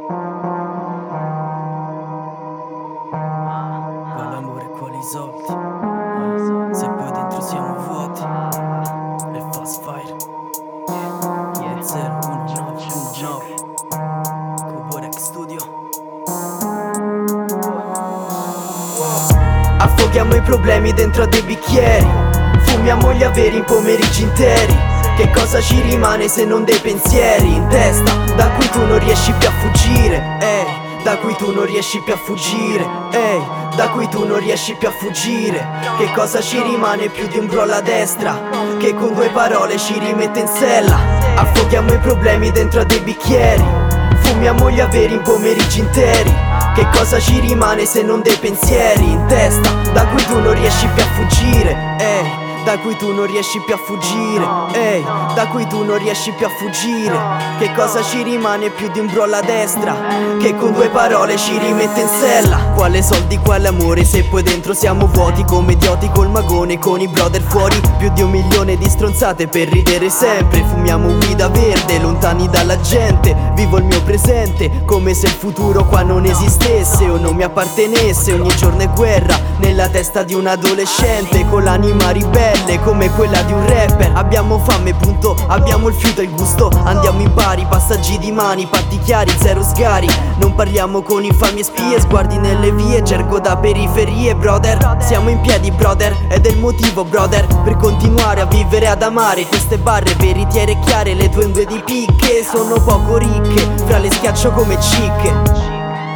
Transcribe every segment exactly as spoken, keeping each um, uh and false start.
Quale amore, quali soldi? Se poi dentro siamo vuoti. E fast fire. Yeah, zero uno nove uno nove. Kuborek Studio. Affoghiamo i problemi dentro a dei bicchieri, fumiamo gli averi in pomeriggi interi. Che cosa ci rimane se non dei pensieri in testa, da cui tu non riesci più a fuggire, ehi, da cui tu non riesci più a fuggire, ehi, da cui tu non riesci più a fuggire. Che cosa ci rimane più di un bro alla destra, che con due parole ci rimette in sella. Affoghiamo i problemi dentro a dei bicchieri, fumiamo gli averi in pomeriggi interi. Che cosa ci rimane se non dei pensieri in testa, da cui tu non riesci più a fuggire, ehi, da cui tu non riesci più a fuggire, ehi, da cui tu non riesci più a fuggire. Che cosa ci rimane più di un bro alla destra, che con due parole ci rimette in sella. Quale soldi, quale amore, se poi dentro siamo vuoti come idioti col magone, con i brother fuori. Più di un milione di stronzate per ridere sempre. Fumiamo guida verde, lontani dalla gente. Vivo il mio presente, come se il futuro qua non esistesse o non mi appartenesse. Ogni giorno è guerra nella testa di un adolescente, con l'anima ribelle come quella di un rapper. Abbiamo fame punto, abbiamo il fiuto e il gusto. Andiamo in pari, passaggi di mani, patti chiari, zero sgari. Non parliamo con infami e spie, sguardi nelle vie, gergo da periferie, brother. Siamo in piedi, brother, ed è il motivo, brother, per continuare a vivere, ad amare queste barre veritiere chiare. Le tue ondue di picche sono poco ricche, fra le schiaccio come cicche.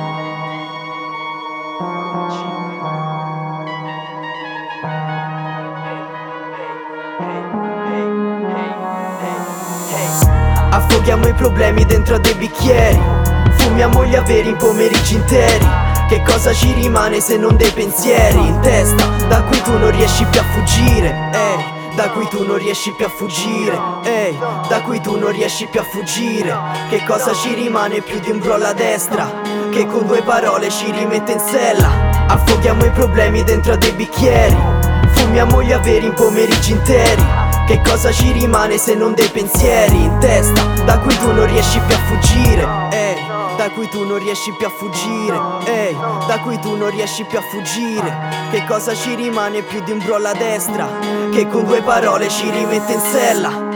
Affoghiamo i problemi dentro a dei bicchieri, fumiamo gli averi in pomeriggi interi. Che cosa ci rimane se non dei pensieri in testa, da cui tu non riesci più a fuggire, ehi, da cui tu non riesci più a fuggire, ehi, da cui tu non riesci più a fuggire. Che cosa ci rimane più di un bro alla destra, che con due parole ci rimette in sella. Affoghiamo i problemi dentro a dei bicchieri, fumiamo gli averi in pomeriggi interi. Che cosa ci rimane se non dei pensieri in testa, da cui tu non riesci più a fuggire, ehi, da cui tu non riesci più a fuggire, ehi, da cui tu non riesci più a fuggire. Che cosa ci rimane più di un bro alla destra, che con due parole ci rimette in sella.